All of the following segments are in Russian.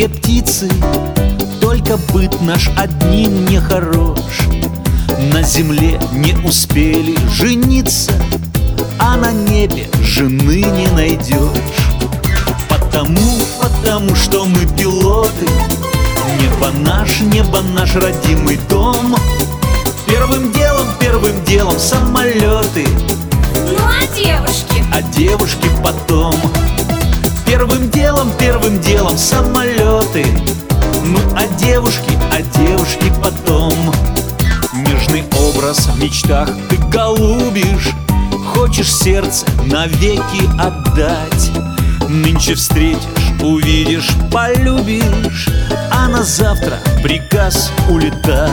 другие птицы, только быт наш одним не хорош. На земле не успели жениться, а на небе жены не найдешь. Потому что мы пилоты. Небо наш родимый дом. Первым делом самолеты. Ну а девушки? А девушки потом. Первым делом самолеты. Ну а девушки потом. Нежный образ в мечтах ты голубишь, хочешь сердце навеки отдать. Нынче встретишь, увидишь, полюбишь, а на завтра приказ улетать.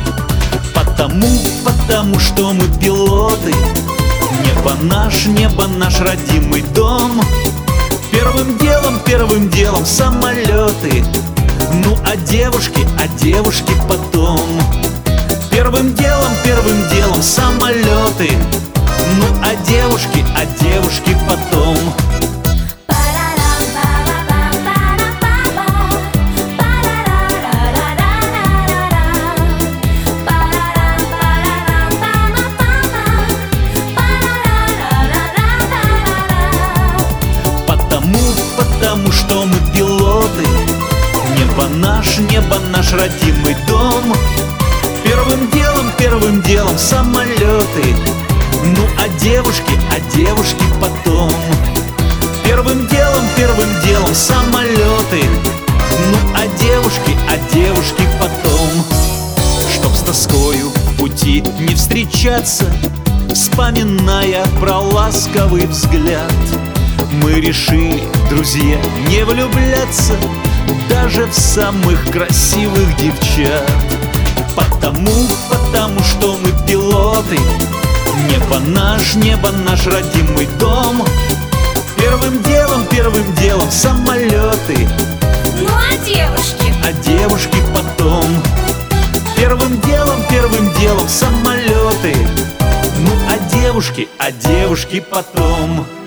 Потому что мы пилоты. Небо наш родимый дом. Первым делом самолеты. Ну а девушки потом. Первым делом самолеты. Ну а девушки потом. Потому что мы пилоты. Небо наш родимый дом. Первым делом самолеты. Ну а девушки потом. Первым делом самолеты. Ну а девушки потом. Чтоб с тоскою в пути не встречаться, вспоминая про ласковый взгляд, мы решили, друзья, не влюбляться даже в самых красивых девчат. Потому что мы пилоты. Небо наш родимый дом. Первым делом самолеты. Ну а девушки потом. Первым делом самолеты. Ну а девушки потом.